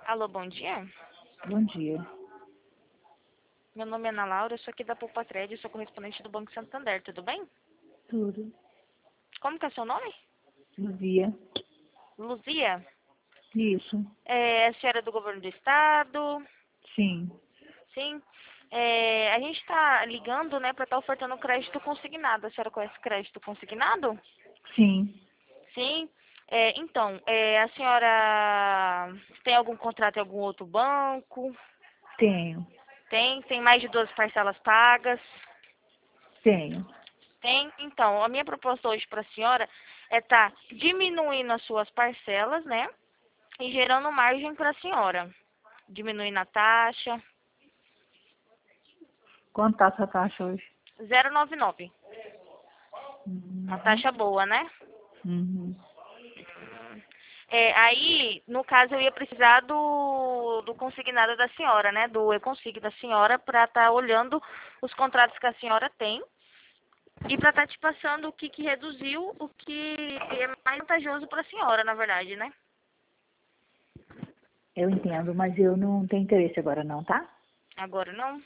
Alô, bom dia. Bom dia. Meu nome é Ana Laura, eu sou aqui da Poupa-Trade, sou correspondente do Banco Santander, tudo bem? Tudo. Como que é seu nome? Luzia. Luzia? Isso. A senhora é do governo do estado? Sim. Sim. A gente está ligando, né, para estar ofertando crédito consignado. A senhora conhece crédito consignado? Sim. Sim. Então, a senhora tem algum contrato em algum outro banco? Tenho. Tem mais de 12 parcelas pagas? Tenho. Tem. Então, a minha proposta hoje para a senhora é estar diminuindo as suas parcelas, né? E gerando margem para a senhora. Diminuindo a taxa. Quanto tá essa taxa hoje? 0,99. Uma Uhum. taxa boa, né? Uhum. Aí, no caso, eu ia precisar do consignado da senhora, né? Do e-consig da senhora para estar olhando os contratos que a senhora tem e para estar te passando o que reduziu, o que é mais vantajoso para a senhora, na verdade, né? Eu entendo, mas eu não tenho interesse agora não, tá? Agora não?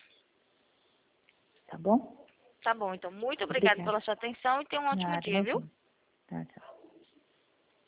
Tá bom? Tá bom, então. Muito obrigada Obrigada. pela sua atenção e tenha um ótimo Nada, dia, viu? imagina. Tá, tchau.